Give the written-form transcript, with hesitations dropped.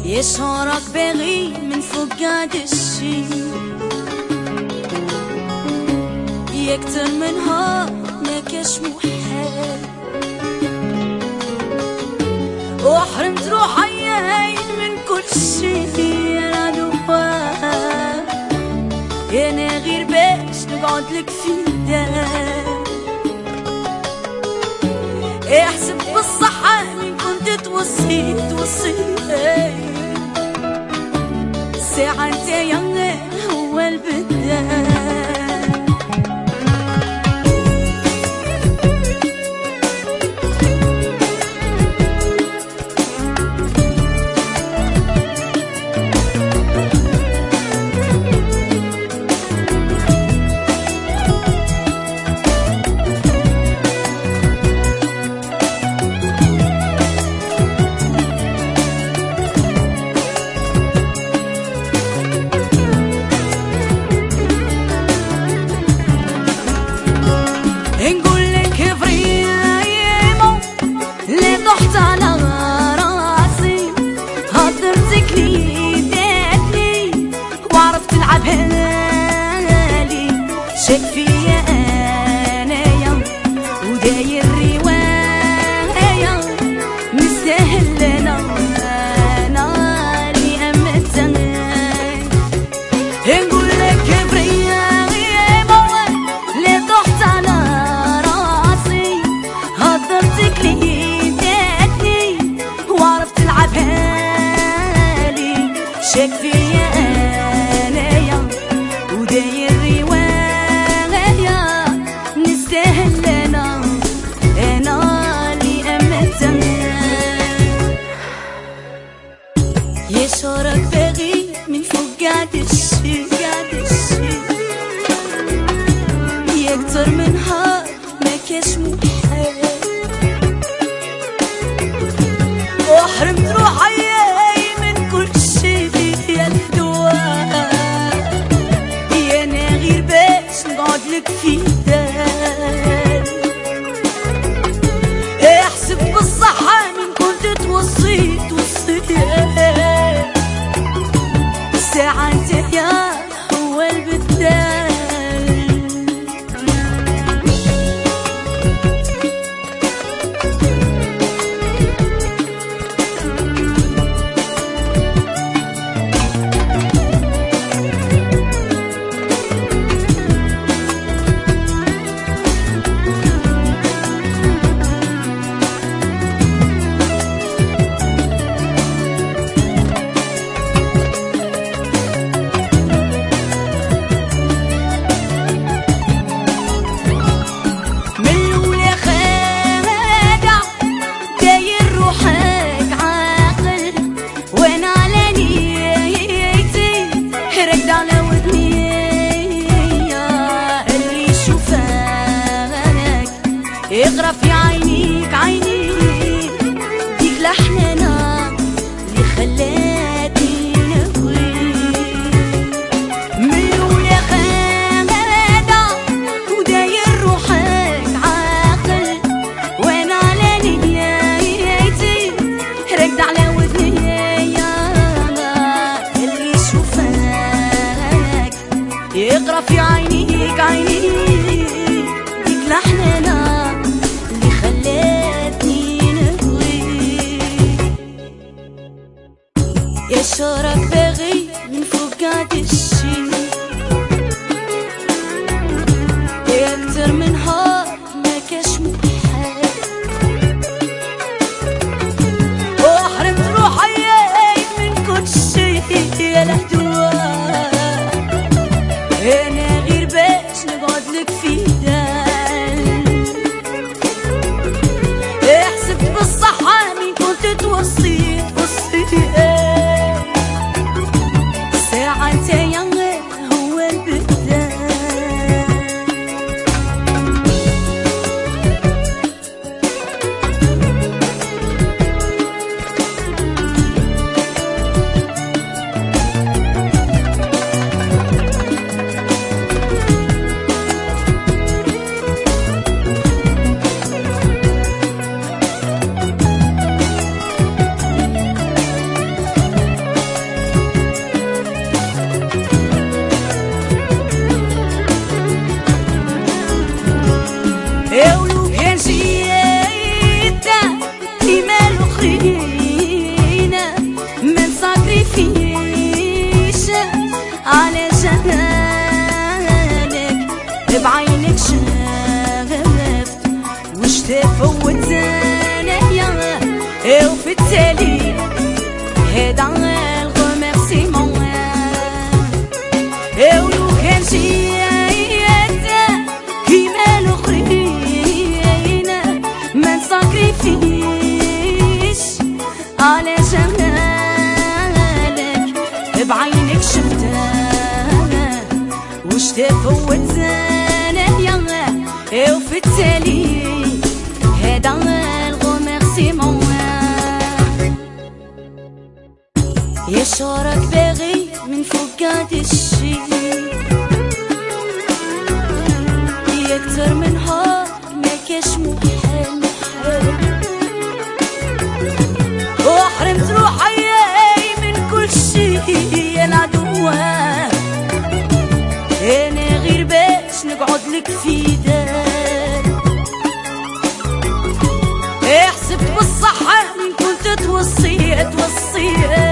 يشعرك باغي من فوق قاد الشي يكتر منها ماكاش محال وحرمت روحي من كل شي انا دوام انا غير باش نقعد لك في دار احسب بالصحة من كنت توصيت ساعة انت هو البداية شك فيا انايا وداير رواية نستاهل انا اللي امتنك نقول لك بريا اللي ضحت على راسي هضرتك لي داتني وعرفت تلعبها لي شك فيا انايا وداير يشعرك باغي من فوق قاد الشي يكتر منها ماكاش محال وحرمت روحي من كل شي فيا الدواء انا غير باش نقعد لك في دار احسب بالصحة من كنت توصيت ساعة انت هو البداية اغرى في عينيك ديك لحننا اللي خلاتني نهوي ملول يا خالدة وداير روحك عاقل وانا على نيتي راكد على ودني اللي يشوفك اغرى في عينيك ديك لحننا يشعرك باغي من فوق قاد الشي يكتر منها ماكاش محال وحرمت روحي من كل شي يا الهدوء انا غير باش نقعد لك في دار احسب بالصحة من كنت توصيت ساعة انت بعينك شافت وش تفوت زانية وفي التالي هدا الغمرسيمون ولو كان شيئا كيما الاخرين ما نساكريفيش على جمالك بعينك شفتها وش تفوت زانية وفي التالي هدا الغمرسيمون يا شعرك باغي من فوق قاد الشي يا اكتر من هار ما كاش محال وحرمت روحي من كل شي يا العدوة انا غير باش نقعد لك في دار حسبت بالصحة من كنت توصي